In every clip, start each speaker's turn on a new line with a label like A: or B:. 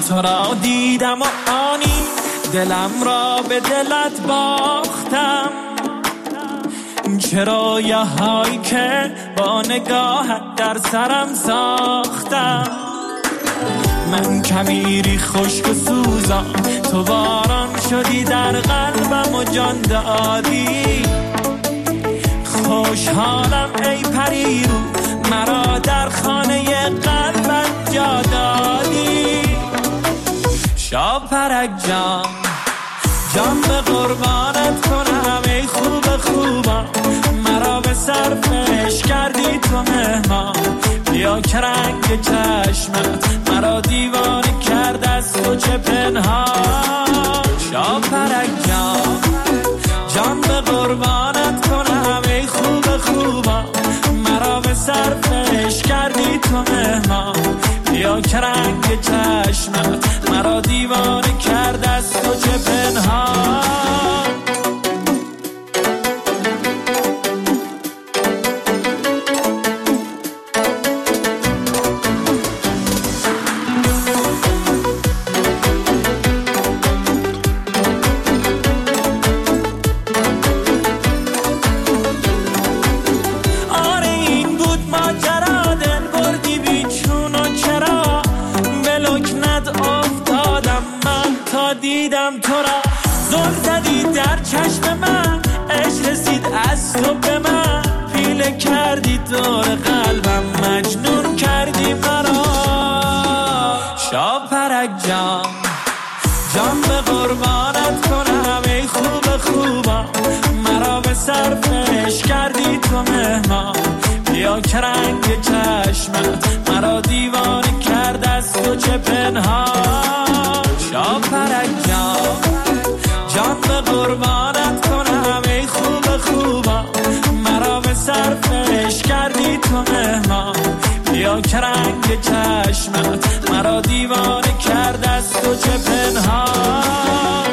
A: تو را دیدم و آنی دلم را به دلت باختم. چرا یه هایی که با نگاهت در سرم ساختم. من کمیری خشک و سوزان، تو باران شدی در قلبم و جان دادی. خوشحالم ای پریرو، مرا در خانه قلبت جا دادی. شاپرک جان، جان به قربانت کنم ای خوب خوبم. مرا به صرفش کردی تو مهمان. بیا که رنگ چشمت مرا دیوانه کرد از تو چه پنهان. شاپرک جان، جان به قربانت کنم ای خوب خوبم. مرا به صرفش کردی تو مهمان. بیا که رنگ چشمت مرا دیوانه کرد از تو چه پنهان. دیدم تو را زل زدی در چشم من، عشق رسید از تو به من. پیله کردی دور قلبم، مجنون کردی مرا. شاپرک جان، جان به قربانت کنم ای خوب خوبم. مرا به صرفش کردی تو مهمان. بیا که رنگ چشمت مرا دیوانه کرد از تو چه پنهان. شاپرک جان، جان به قربانت کنم ای خوب خوبم. مرا به صرفش کردی تو مهمان. بیا که رنگ چشمت مرا دیوانه کرد از تو چه پنهان.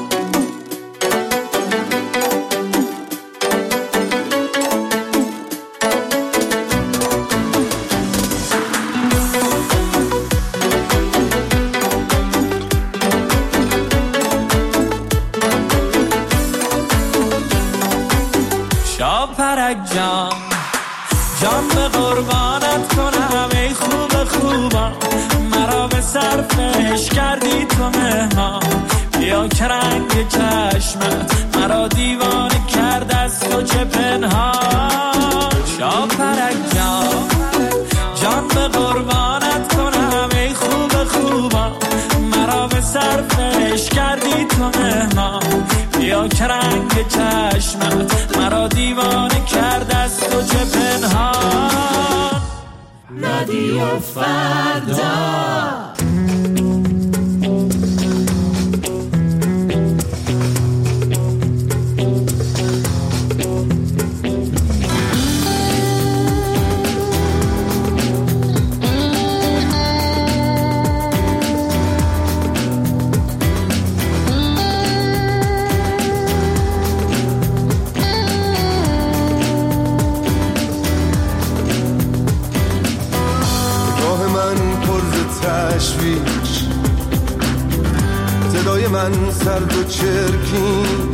A: شاپرک جان، جان به قربانت کنم ای خوب خوبم. مرا به صرفش کردی تو مهمان. بیا که رنگ چشمت مرا دیوانه کرد از تو چه پنهان. شاپرک جان، جان به قربانت کنم ای خوب خوبم. مرا به صرفش کردی تو مهمان. بیا که رنگ چشمت مرا دیوانه کرد از تو چه پنهان.
B: رادیو فردا.
C: صدای من سرد و چرکین،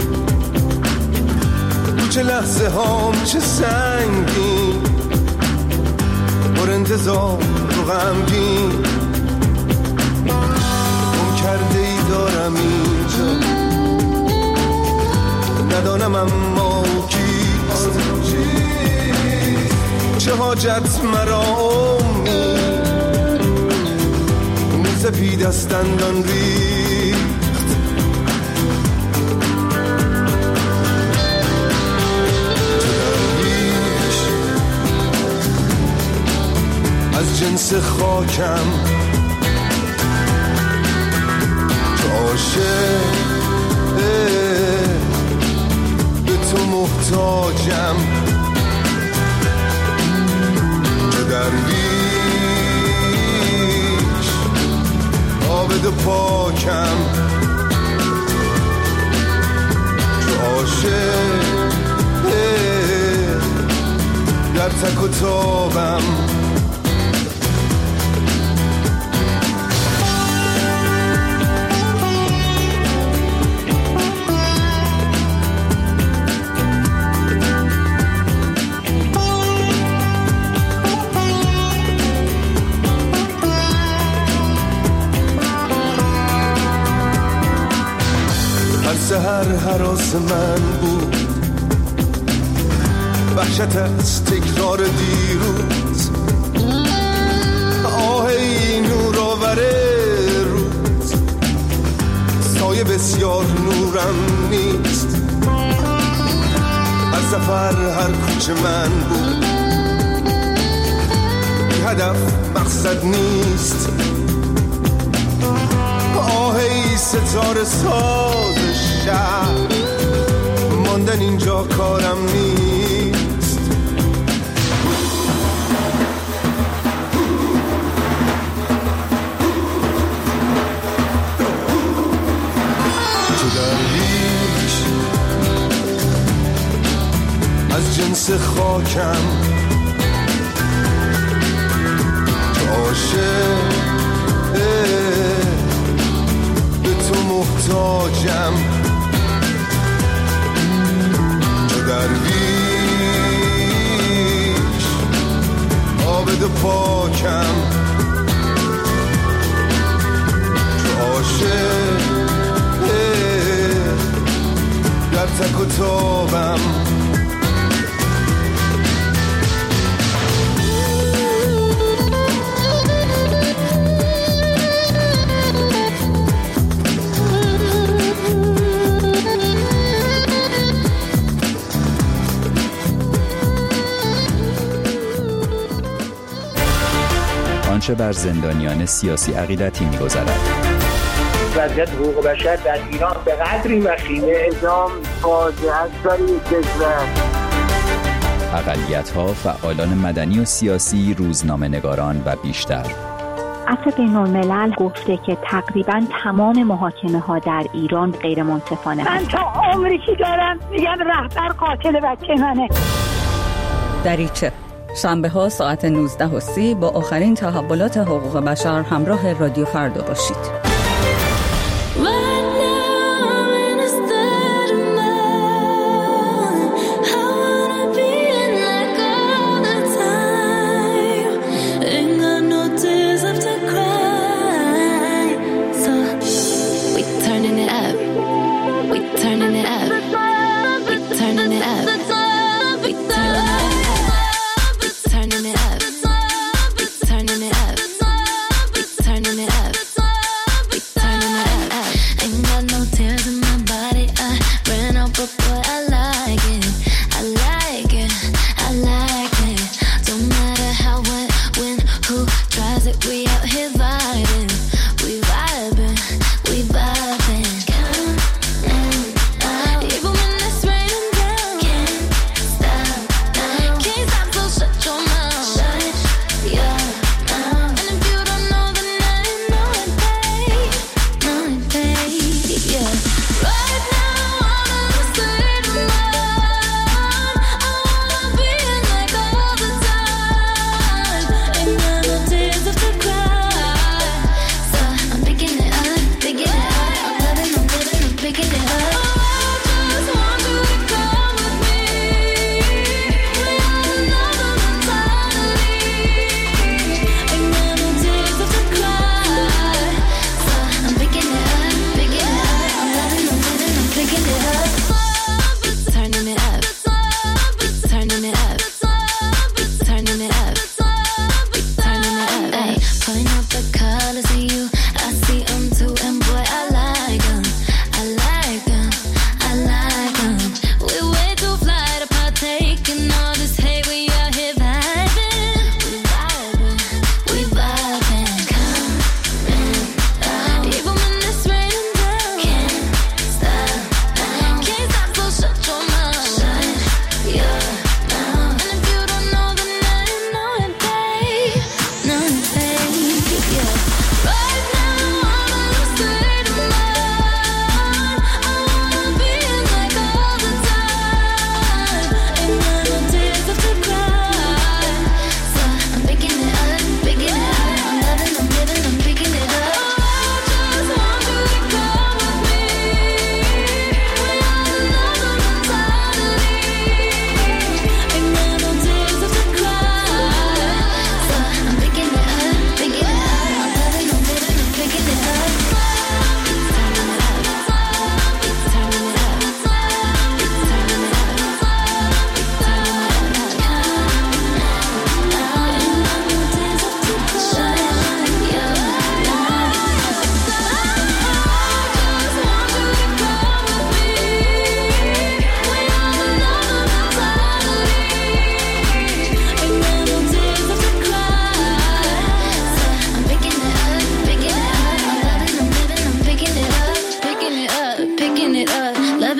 C: چه لحظه هام چه سنگین، پر انتظار و غمگین. گم کرده ای دارم اینجا، ندانم اما کیست. چه حاجت مرا امید، سپید از دندان ریخت. درویش از جنس خاکم، تو عاشق به تو محتاجم. چه درویش عابد و پاکم، چو عاشق در تک و تابم. سحر هراس من بود، وحشت از تکرار دیروز، آه ای نورآور روز، سایه بسیار نورم نیست، از سفر هر کوچه من بود، هدف مقصد نیست، آه ای ستاره ساز شهر، ماندن اینجا کارم نیست. تو درویش از جنس خاکم، تو عاشق به تو محتاجم، تو درویش عابد و پاکم، تو عاشق در تک و تابم.
D: آنچه بر زندانیان سیاسی عقیدتی می‌گذرد.
E: وضعیت حقوق بشر در ایران به قدری وخیمه، اعدام فاجعه است برای کشور.
D: اقلیت‌ها، فعالان مدنی و سیاسی، روزنامه‌نگاران و بیشتر.
F: عفو بین‌الملل گفته که تقریباً تمام محاکمه‌ها در ایران غیر منصفانه.
G: من تا عمری که دارم میگم رهبر قاتل بچه منه.
H: دریچه شنبه‌ها ساعت 19:30 با آخرین تحولات حقوق بشر همراه رادیو فردا باشید.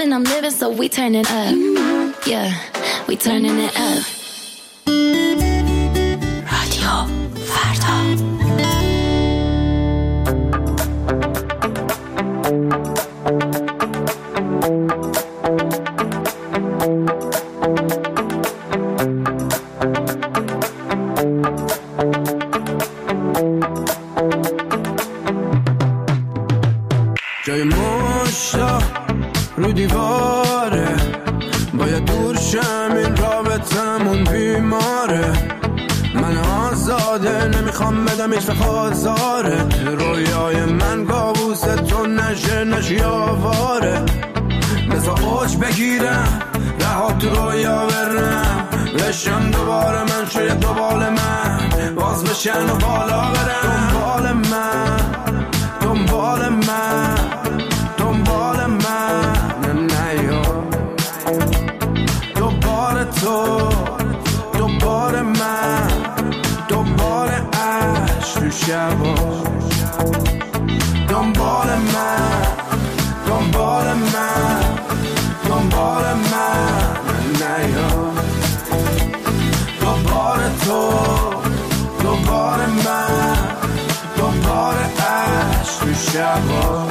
I: and I'm living, so we turning up. Yeah, we turning it up. رادیو فردا.
C: جای مشتا رو دیواره، باید دور شم، این رابطمون بیماره. من آزاده نمیخوام بدم هیچ وقت آزاره، رویای من کابوس تو نشی آواره. بذار اوج بگیرم رها تو رویا برم، بشم دوباره من، شاید دوبال من باز بشن و بالا برم. دنبال من دنبال من دنبال من نیا، دوباره تو دوباره من، دوباره عشق تو شبا. دنبال من دنبال من دنبال من نیا، دوباره تو دوباره من، دوباره عشق تو شبا.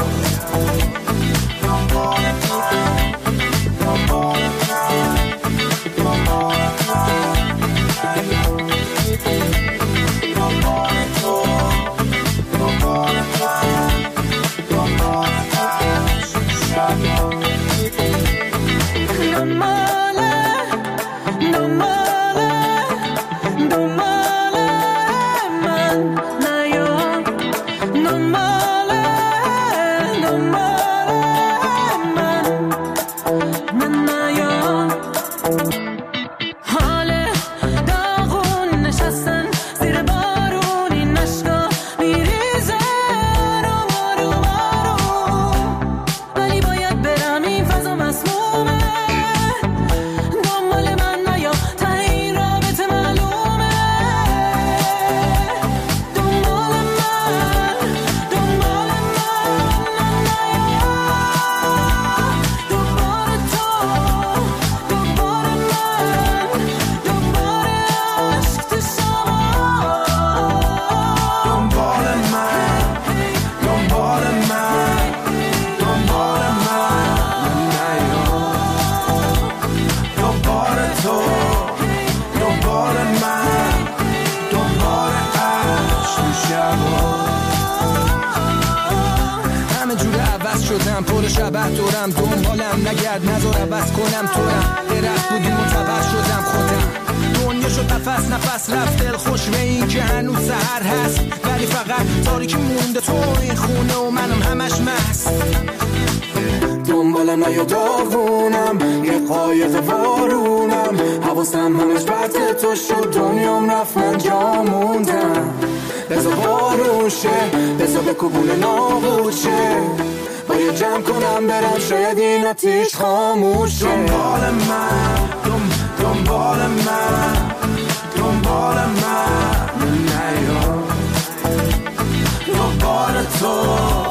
C: پر شبه دورم، دنبالم نگرد نذار عوض کنم تورم. درخت بودی منتبر شدم خودم، دنیا شد نفس نفس رفت. دل خوش به این که هنوز سحر هست، ولی فقط تاریکی مونده تو این خونه و منم همش مست. دنبالم نیا داغونم، یه قایق وارونم، حواسم همش بد که تو شد، دنیام رفت من جا موندم. بذار بارون شه، بذار بکوبونه نابود شه، باید جمع کنم برم، شاید این آتیش خاموشه. دنبال من دنبال من دنبال من نیا، دوباره تو